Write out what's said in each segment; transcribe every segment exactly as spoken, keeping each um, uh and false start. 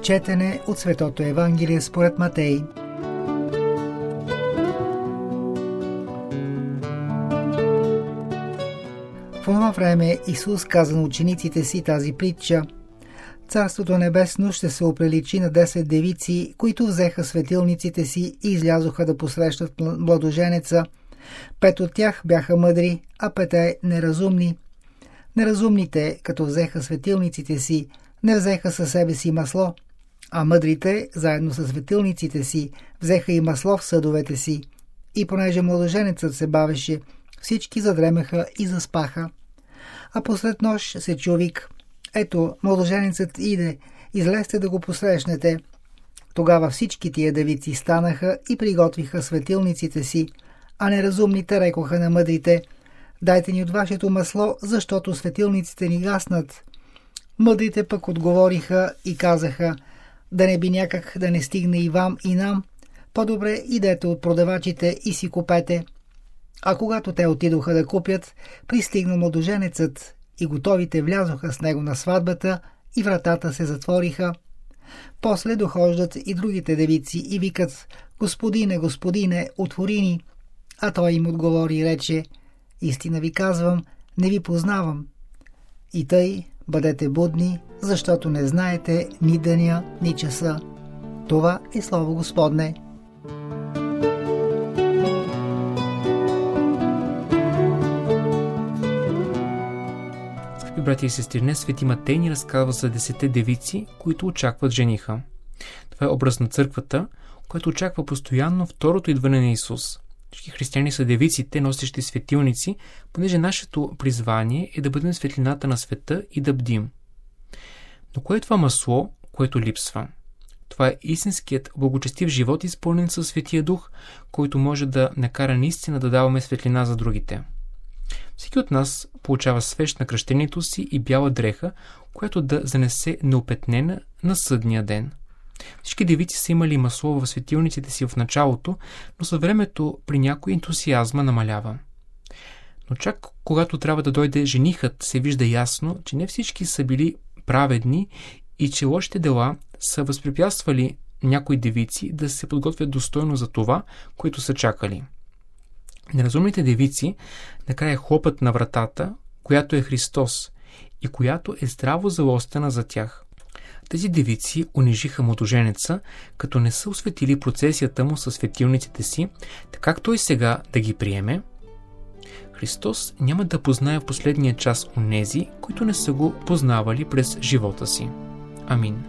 Четене от Светото Евангелие според Матей. В това време Исус каза на учениците си тази притча: Царството небесно ще се оприличи на десет девици, които взеха светилниците си и излязоха да посрещат младоженеца. Пет от тях бяха мъдри, а пете неразумни. Неразумните, като взеха светилниците си, не взеха със себе си масло, а мъдрите, заедно с светилниците си, взеха и масло в съдовете си. И понеже младоженецът се бавеше, всички задремеха и заспаха. А посред нощ се чу вик: Ето, младоженецът иде, излезте да го посрещнете. Тогава всички тия девици станаха и приготвиха светилниците си, а неразумните рекоха на мъдрите: Дайте ни от вашето масло, защото светилниците ни гаснат. Мъдрите пък отговориха и казаха: Да не би някак да не стигне и вам и нам, по-добре идете от продавачите и си купете. А когато те отидоха да купят, пристигна младоженецът и готовите влязоха с него на сватбата и вратата се затвориха. После дохождат и другите девици и викат: Господине, Господине, отвори ни. А той им отговори и рече: Истина ви казвам, не ви познавам. И тъй, бъдете будни, защото не знаете ни деня, ни часа. Това е Слово Господне. Скъпи брати и сестри, днес Свети Матей ни разказва за десетте девици, които очакват жениха. Това е образ на църквата, който очаква постоянно второто идване на Исус. Всички християни са девиците, носещи светилници, понеже нашето призвание е да бъдем светлината на света и да бдим. Но кое е това масло, което липсва? Това е истинският благочестив живот, изпълнен със Светия Дух, който може да накара наистина да даваме светлина за другите. Всеки от нас получава свещ на кръщението си и бяла дреха, която да занесе неопетнена на съдния ден. Всички девици са имали масло в светилниците си в началото, но със времето при някой ентусиазма намалява. Но чак когато трябва да дойде женихът, се вижда ясно, че не всички са били праведни и че лошите дела са възпрепятствали някои девици да се подготвят достойно за това, което са чакали. Неразумните девици накрая хлопат на вратата, която е Христос и която е здраво залостена за тях. Тези девици унижиха младоженеца, като не са осветили процесията му със светилниците си, така той сега да ги приеме. Христос няма да познае в последния час онези, които не са го познавали през живота си. Амин.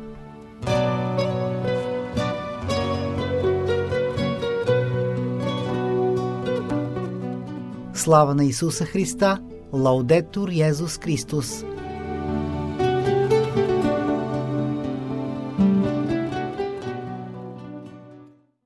Слава на Исуса Христа! Лаудетур Йезус Христос!